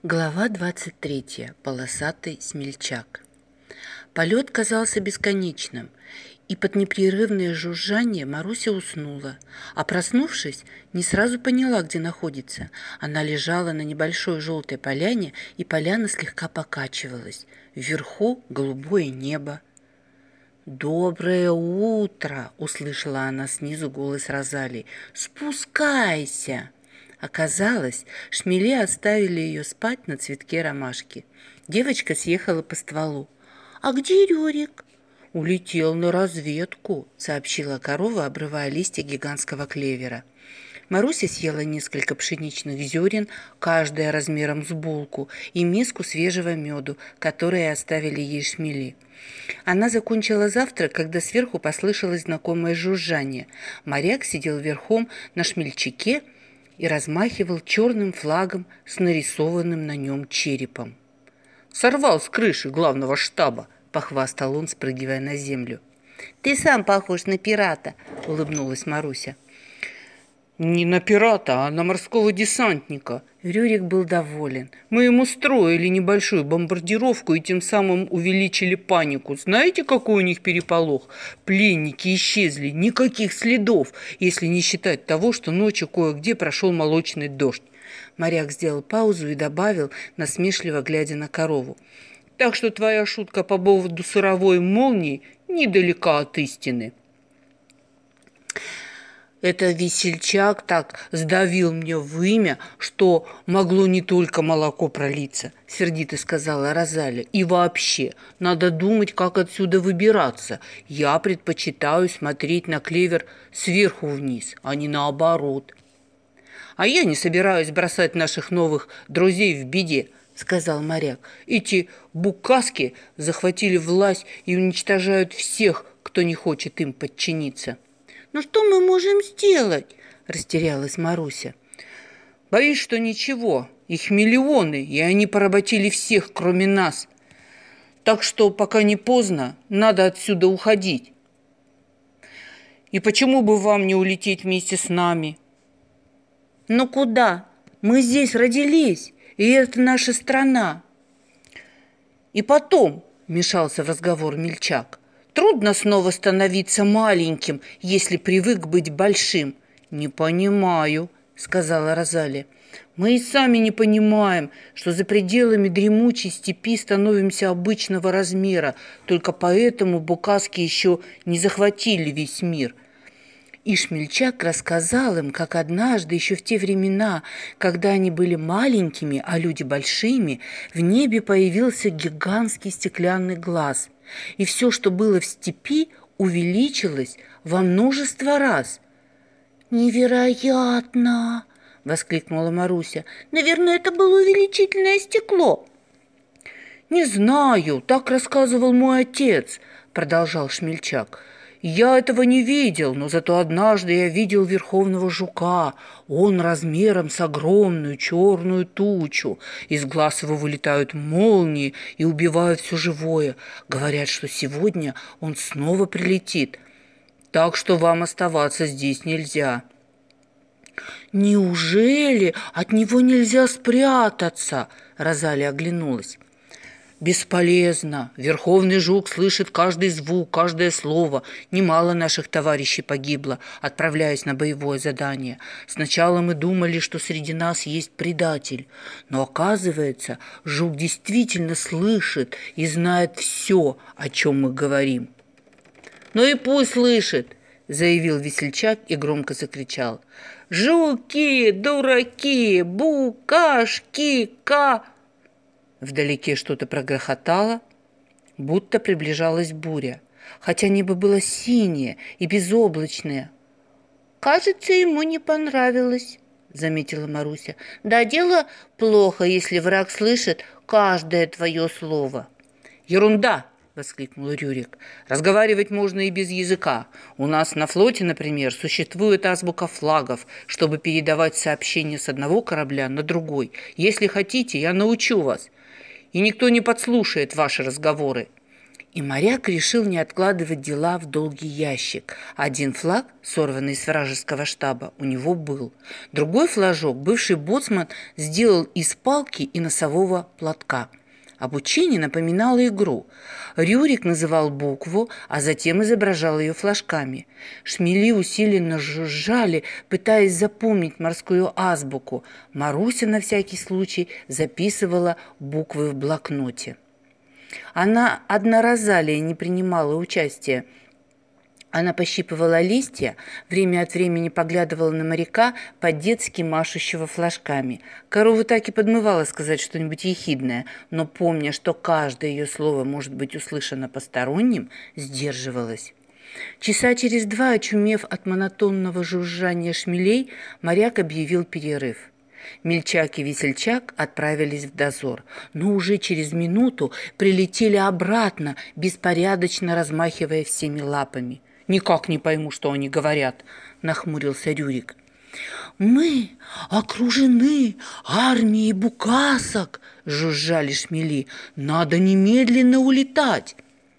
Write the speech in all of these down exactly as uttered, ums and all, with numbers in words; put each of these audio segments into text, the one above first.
Глава двадцать третья. Полосатый смельчак. Полет казался бесконечным, и под непрерывное жужжание Маруся уснула, а проснувшись, не сразу поняла, где находится. Она лежала на небольшой желтой поляне, и поляна слегка покачивалась. Вверху голубое небо. «Доброе утро!» — услышала она снизу голос Розалии. «Спускайся!» Оказалось, шмели оставили ее спать на цветке ромашки. Девочка съехала по стволу. «А где Рюрик?» «Улетел на разведку», — сообщила корова, обрывая листья гигантского клевера. Маруся съела несколько пшеничных зерен, каждая размером с булку, и миску свежего меду, которые оставили ей шмели. Она закончила завтрак, когда сверху послышалось знакомое жужжание. Моряк сидел верхом на шмельчаке и размахивал черным флагом с нарисованным на нем черепом. «Сорвал с крыши главного штаба», — похвастал он, спрыгивая на землю. «Ты сам похож на пирата», — улыбнулась Маруся. «Не на пирата, а на морского десантника». Рюрик был доволен. «Мы ему устроили небольшую бомбардировку и тем самым увеличили панику. Знаете, какой у них переполох? Пленники исчезли, никаких следов, если не считать того, что ночью кое-где прошел молочный дождь». Моряк сделал паузу и добавил, насмешливо глядя на корову. «Так что твоя шутка по поводу сыровой молнии недалека от истины». «Это весельчак так сдавил мне в имя, что могло не только молоко пролиться», — сердито сказала Розалия. «И вообще, надо думать, как отсюда выбираться. Я предпочитаю смотреть на клевер сверху вниз, а не наоборот». «А я не собираюсь бросать наших новых друзей в беде», — сказал моряк. «Эти букаски захватили власть и уничтожают всех, кто не хочет им подчиниться». «Ну что мы можем сделать?» – растерялась Маруся. «Боюсь, что ничего. Их миллионы, и они поработили всех, кроме нас. Так что, пока не поздно, надо отсюда уходить. И почему бы вам не улететь вместе с нами?» «Но куда? Мы здесь родились, и это наша страна». «И потом», – вмешался в разговор Мельчак, «трудно снова становиться маленьким, если привык быть большим». «Не понимаю», — сказала Розалия. «Мы и сами не понимаем, что за пределами дремучей степи становимся обычного размера, только поэтому букаски еще не захватили весь мир». И Шмельчак рассказал им, как однажды, еще в те времена, когда они были маленькими, а люди большими, в небе появился гигантский стеклянный глаз. И все, что было в степи, увеличилось во множество раз. «Невероятно!» — воскликнула Маруся. «Наверное, это было увеличительное стекло». «Не знаю, так рассказывал мой отец», — продолжал Шмельчак. «Я этого не видел, но зато однажды я видел верховного жука. Он размером с огромную черную тучу. Из глаз его вылетают молнии и убивают все живое. Говорят, что сегодня он снова прилетит. Так что вам оставаться здесь нельзя». «Неужели от него нельзя спрятаться?» — Розалия оглянулась. «Бесполезно. Верховный жук слышит каждый звук, каждое слово. Немало наших товарищей погибло, отправляясь на боевое задание. Сначала мы думали, что среди нас есть предатель. Но оказывается, жук действительно слышит и знает все, о чем мы говорим». «Ну и пусть слышит», — заявил весельчак и громко закричал. «Жуки, дураки, букашки, ка...» Вдалеке что-то прогрохотало, будто приближалась буря, хотя небо было синее и безоблачное. «Кажется, ему не понравилось», — заметила Маруся. «Да дело плохо, если враг слышит каждое твое слово». «Ерунда!» — воскликнул Рюрик. «Разговаривать можно и без языка. У нас на флоте, например, существует азбука флагов, чтобы передавать сообщения с одного корабля на другой. Если хотите, я научу вас. И никто не подслушает ваши разговоры. И моряк решил не откладывать дела в долгий ящик. Один флаг, сорванный с вражеского штаба, у него был. Другой флажок бывший боцман сделал из палки и носового платка. Обучение напоминало игру. Рюрик называл букву, а затем изображал ее флажками. Шмели усиленно жужжали, пытаясь запомнить морскую азбуку. Маруся на всякий случай записывала буквы в блокноте. Она одна Розалия не принимала участия. Она пощипывала листья, время от времени поглядывала на моряка, по-детски машущего флажками. Корова так и подмывала сказать что-нибудь ехидное, но, помня, что каждое ее слово может быть услышано посторонним, сдерживалась. Часа через два, очумев от монотонного жужжания шмелей, моряк объявил перерыв. Мельчак и Весельчак отправились в дозор, но уже через минуту прилетели обратно, беспорядочно размахивая всеми лапами. «Никак не пойму, что они говорят», — нахмурился Рюрик. «Мы окружены армией букасок», — жужжали шмели. «Надо немедленно улетать».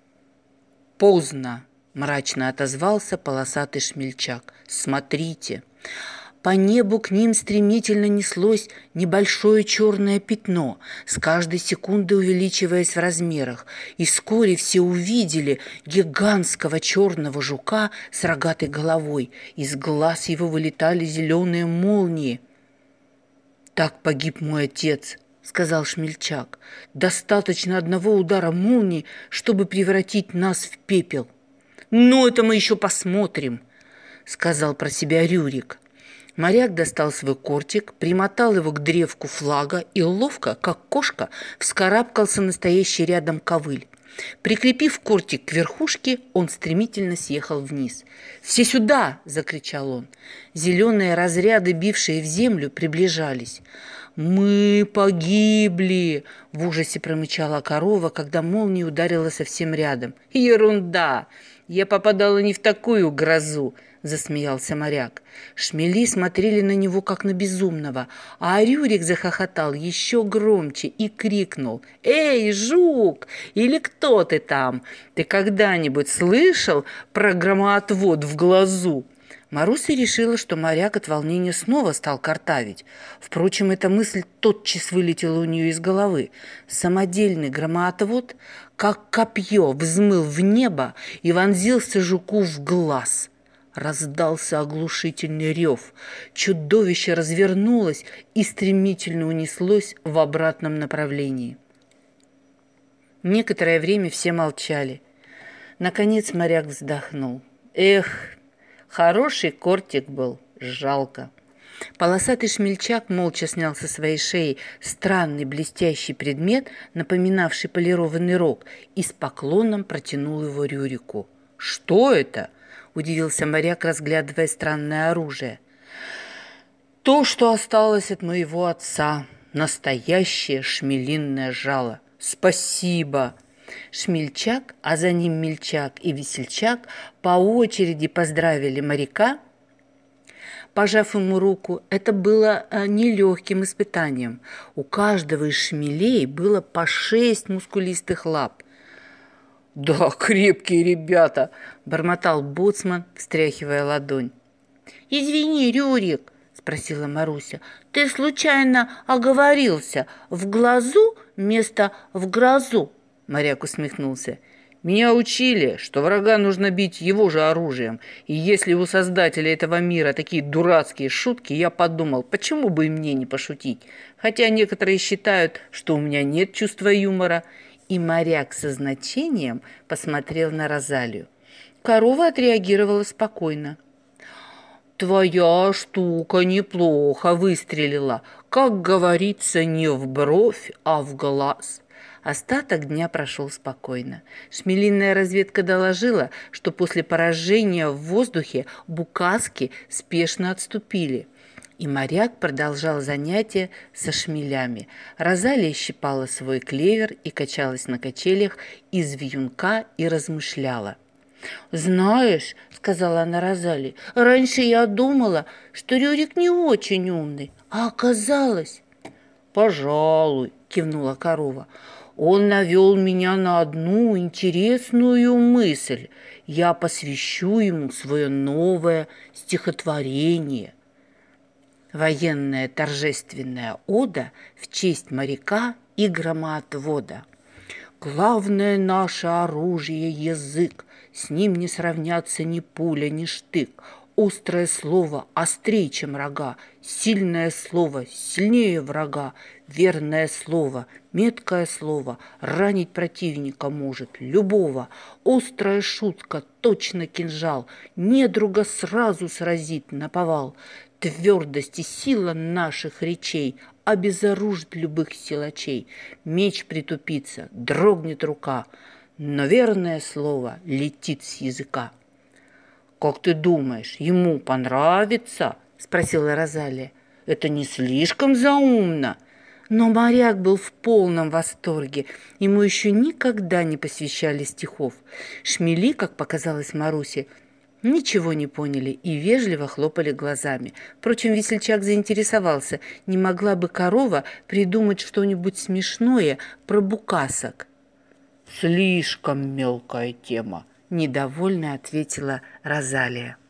«Поздно», — мрачно отозвался полосатый шмельчак. «Смотрите». По небу к ним стремительно неслось небольшое черное пятно, с каждой секундой увеличиваясь в размерах, и вскоре все увидели гигантского черного жука с рогатой головой. Из глаз его вылетали зеленые молнии. «Так погиб мой отец», — сказал шмельчак. «Достаточно одного удара молнии, чтобы превратить нас в пепел». «Ну, это мы еще посмотрим», — сказал про себя Рюрик. Моряк достал свой кортик, примотал его к древку флага и ловко, как кошка, вскарабкался настоящий рядом ковыль. Прикрепив кортик к верхушке, он стремительно съехал вниз. «Все сюда!» – закричал он. Зеленые разряды, бившие в землю, приближались. «Мы погибли!» – в ужасе промычала корова, когда молния ударила совсем рядом. «Ерунда! Я попадала не в такую грозу!» — засмеялся моряк. Шмели смотрели на него, как на безумного, а Рюрик захохотал еще громче и крикнул: «Эй, жук! Или кто ты там? Ты когда-нибудь слышал про громоотвод в глазу?» Маруся решила, что моряк от волнения снова стал картавить. Впрочем, эта мысль тотчас вылетела у нее из головы. Самодельный громоотвод, как копье, взмыл в небо и вонзился жуку в глаз. Раздался оглушительный рев. Чудовище развернулось и стремительно унеслось в обратном направлении. Некоторое время все молчали. Наконец моряк вздохнул. «Эх, хороший кортик был, жалко». Полосатый шмельчак молча снял со своей шеи странный блестящий предмет, напоминавший полированный рог, и с поклоном протянул его Рюрику. «Что это?» – удивился моряк, разглядывая странное оружие. «То, что осталось от моего отца. Настоящее шмелиное жало. Спасибо!» Шмельчак, а за ним Мельчак и Весельчак по очереди поздравили моряка, пожав ему руку. Это было нелегким испытанием. У каждого из шмелей было по шесть мускулистых лап. «Да, крепкие ребята!» – бормотал боцман, встряхивая ладонь. «Извини, Рюрик!» – спросила Маруся. «Ты случайно оговорился в глазу вместо в грозу?» Моряк усмехнулся. «Меня учили, что врага нужно бить его же оружием. И если у создателя этого мира такие дурацкие шутки, я подумал, почему бы и мне не пошутить? Хотя некоторые считают, что у меня нет чувства юмора». И моряк со значением посмотрел на Розалию. Корова отреагировала спокойно. «Твоя штука неплохо выстрелила. Как говорится, не в бровь, а в глаз». Остаток дня прошел спокойно. Шмелиная разведка доложила, что после поражения в воздухе букаски спешно отступили. И моряк продолжал занятия со шмелями. Розалия щипала свой клевер и качалась на качелях из вьюнка и размышляла. «Знаешь, — сказала она Розалии, — раньше я думала, что Рюрик не очень умный, а оказалось...» «Пожалуй, — кивнула корова, — Он навел меня на одну интересную мысль. Я посвящу ему свое новое стихотворение. Военная торжественная ода в честь моряка и громоотвода. Главное наше оружие — язык, с ним не сравнятся ни пуля, ни штык. Острое слово острее, чем рога, сильное слово сильнее врага, верное слово, меткое слово ранить противника может любого. Острая шутка, точно кинжал, недруга сразу сразит наповал. Твердость и сила наших речей обезоружит любых силачей. Меч притупится, дрогнет рука, но верное слово летит с языка. «Как ты думаешь, ему понравится?» – спросила Розалия. «Это не слишком заумно?» Но моряк был в полном восторге. Ему еще никогда не посвящали стихов. Шмели, как показалось Марусе, ничего не поняли и вежливо хлопали глазами. Впрочем, весельчак заинтересовался, не могла бы корова придумать что-нибудь смешное про букасок. «Слишком мелкая тема», — недовольно ответила Розалия.